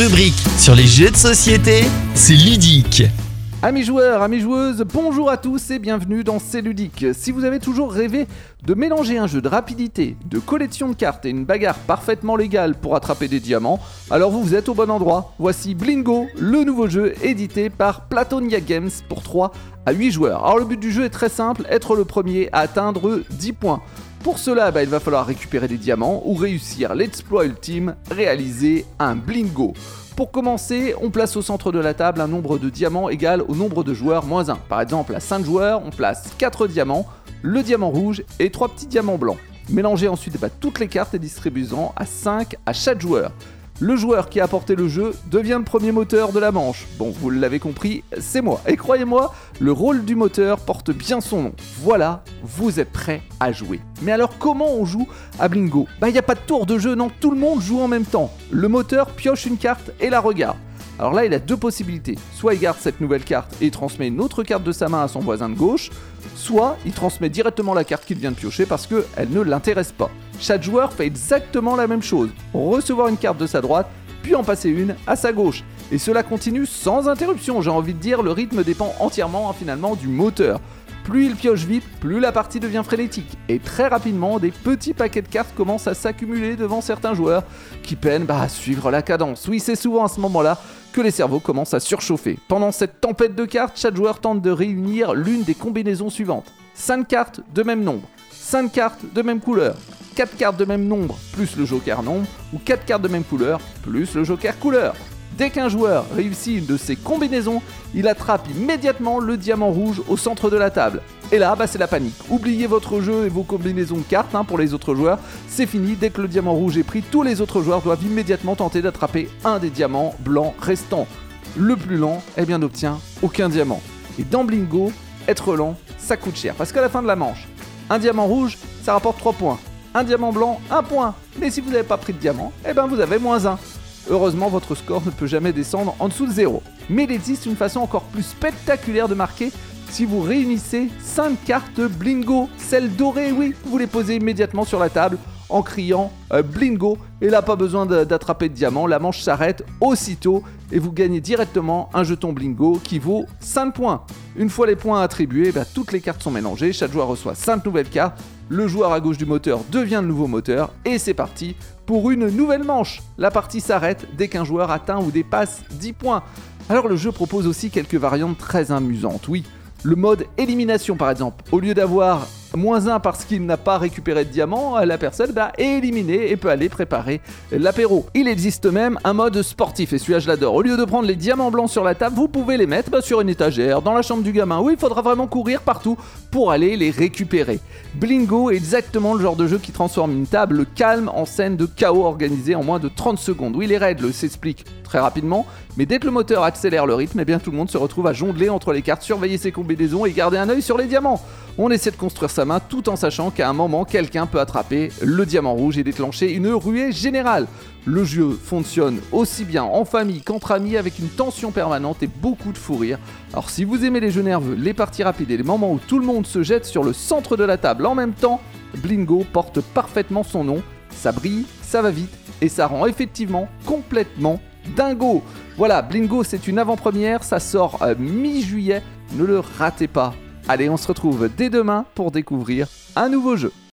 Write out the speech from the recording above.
rubrique sur les jeux de société, c'est ludique. Amis joueurs, amis joueuses, bonjour à tous et bienvenue dans C'est ludique. Si vous avez toujours rêvé de mélanger un jeu de rapidité, de collection de cartes et une bagarre parfaitement légale pour attraper des diamants, alors vous êtes au bon endroit. Voici Blingo, le nouveau jeu édité par Platonia Games pour 3 à 8 joueurs. Alors le but du jeu est très simple, être le premier à atteindre 10 points. Pour cela, il va falloir récupérer des diamants ou réussir l'exploit ultime, réaliser un Blingo. Pour commencer, on place au centre de la table un nombre de diamants égal au nombre de joueurs moins 1. Par exemple, à 5 joueurs, on place 4 diamants, le diamant rouge et 3 petits diamants blancs. Mélangez ensuite toutes les cartes et distribuez-en à 5 à chaque joueur. Le joueur qui a apporté le jeu devient le premier moteur de la manche. Bon, vous l'avez compris, c'est moi. Et croyez-moi, le rôle du moteur porte bien son nom. Voilà, vous êtes prêts à jouer. Mais alors comment on joue à Blingo ? Il n'y a pas de tour de jeu, non, tout le monde joue en même temps. Le moteur pioche une carte et la regarde. Alors là, il a deux possibilités. Soit il garde cette nouvelle carte et transmet une autre carte de sa main à son voisin de gauche, soit il transmet directement la carte qu'il vient de piocher parce qu'elle ne l'intéresse pas. Chaque joueur fait exactement la même chose, recevoir une carte de sa droite, puis en passer une à sa gauche. Et cela continue sans interruption, j'ai envie de dire, le rythme dépend entièrement finalement du moteur. Plus il pioche vite, plus la partie devient frénétique. Et très rapidement, des petits paquets de cartes commencent à s'accumuler devant certains joueurs qui peinent à suivre la cadence. Oui, c'est souvent à ce moment-là que les cerveaux commencent à surchauffer. Pendant cette tempête de cartes, chaque joueur tente de réunir l'une des combinaisons suivantes. 5 cartes de même nombre, 5 cartes de même couleur, 4 cartes de même nombre plus le joker nombre, ou 4 cartes de même couleur plus le joker couleur. Dès qu'un joueur réussit une de ces combinaisons, il attrape immédiatement le diamant rouge au centre de la table. Et là, c'est la panique. Oubliez votre jeu et vos combinaisons de cartes pour les autres joueurs. C'est fini, dès que le diamant rouge est pris, tous les autres joueurs doivent immédiatement tenter d'attraper un des diamants blancs restants. Le plus lent, n'obtient aucun diamant. Et dans Blingo, être lent, ça coûte cher. Parce qu'à la fin de la manche, un diamant rouge, ça rapporte 3 points. Un diamant blanc, 1 point. Mais si vous n'avez pas pris de diamant, vous avez -1. Heureusement, votre score ne peut jamais descendre en dessous de 0. Mais il existe une façon encore plus spectaculaire de marquer si vous réunissez 5 cartes Blingo, celles dorées, oui, vous les posez immédiatement sur la table en criant Blingo. Et là, pas besoin d'attraper de diamant, la manche s'arrête aussitôt et vous gagnez directement un jeton Blingo qui vaut 5 points. Une fois les points attribués, toutes les cartes sont mélangées, chaque joueur reçoit 5 nouvelles cartes, le joueur à gauche du moteur devient le nouveau moteur et c'est parti pour une nouvelle manche. La partie s'arrête dès qu'un joueur atteint ou dépasse 10 points. Alors le jeu propose aussi quelques variantes très amusantes, oui. Le mode élimination par exemple, au lieu d'avoir -1 parce qu'il n'a pas récupéré de diamant, la personne est éliminée et peut aller préparer l'apéro. Il existe même un mode sportif, et celui-là je l'adore. Au lieu de prendre les diamants blancs sur la table, vous pouvez les mettre sur une étagère, dans la chambre du gamin. Oui, il faudra vraiment courir partout pour aller les récupérer. Blingo est exactement le genre de jeu qui transforme une table calme en scène de chaos organisée en moins de 30 secondes. Oui, les règles s'expliquent très rapidement, mais dès que le moteur accélère le rythme, tout le monde se retrouve à jongler entre les cartes, surveiller ses combinaisons et garder un œil sur les diamants. On essaie de construire sa main tout en sachant qu'à un moment, quelqu'un peut attraper le diamant rouge et déclencher une ruée générale. Le jeu fonctionne aussi bien en famille qu'entre amis avec une tension permanente et beaucoup de fou rire. Alors si vous aimez les jeux nerveux, les parties rapides et les moments où tout le monde se jette sur le centre de la table en même temps, Blingo porte parfaitement son nom. Ça brille, ça va vite et ça rend effectivement complètement dingo. Voilà, Blingo c'est une avant-première, ça sort mi-juillet, ne le ratez pas. Allez, on se retrouve dès demain pour découvrir un nouveau jeu.